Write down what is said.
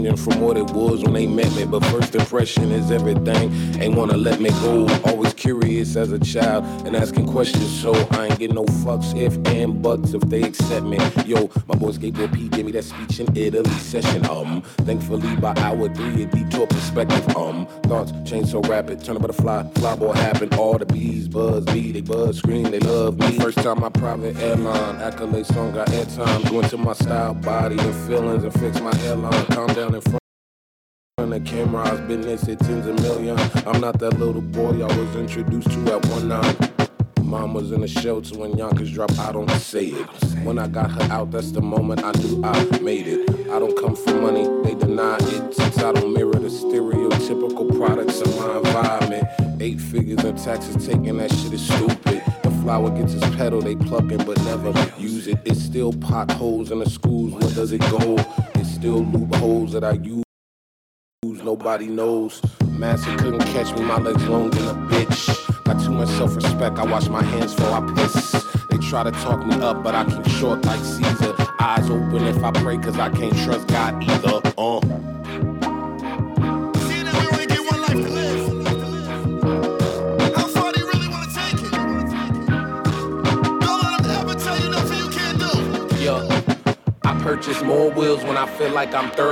from what it was when they met me, but first impression is everything. Ain't wanna let me go. Always curious as a child and asking questions, so I ain't get no fucks if and buts if they accept me. Yo, my boy Skateboard P gave me that speech in Italy session. Thankfully by hour 3 it detour perspective. Thoughts change so rapid, turn a butterfly, flyboy happen. All the bees buzz me, they buzz scream, they love me. First time my private airline, accolade song got airtime. Going to my style, body, and feelings and fix my hairline. Calm down in front of the camera, I've been this at tens of million. I'm not that little boy I was introduced to at 1-9. Mom was in the shelter when Yonkers dropped, I don't say it. When I got her out, that's the moment I knew I made it. I don't come for money, they deny it. Since I don't mirror the stereotypical products of my environment. 8 figures in taxes, taking that shit is stupid. The flower gets its petal, they pluck it but never use it. It's still potholes in the schools, where does it go? It's still loopholes that I use. Nobody knows. Master couldn't catch me, my legs long than a bitch. Got too much self-respect, I wash my hands before I piss. They try to talk me up, but I keep short like Caesar. Eyes open if I pray, cause I can't trust God either. Seeing that we only get one life to live, how far do you really want to take it? Don't let them ever tell you nothing you can't do. Yeah, I purchase more wheels when I feel like I'm thirsty.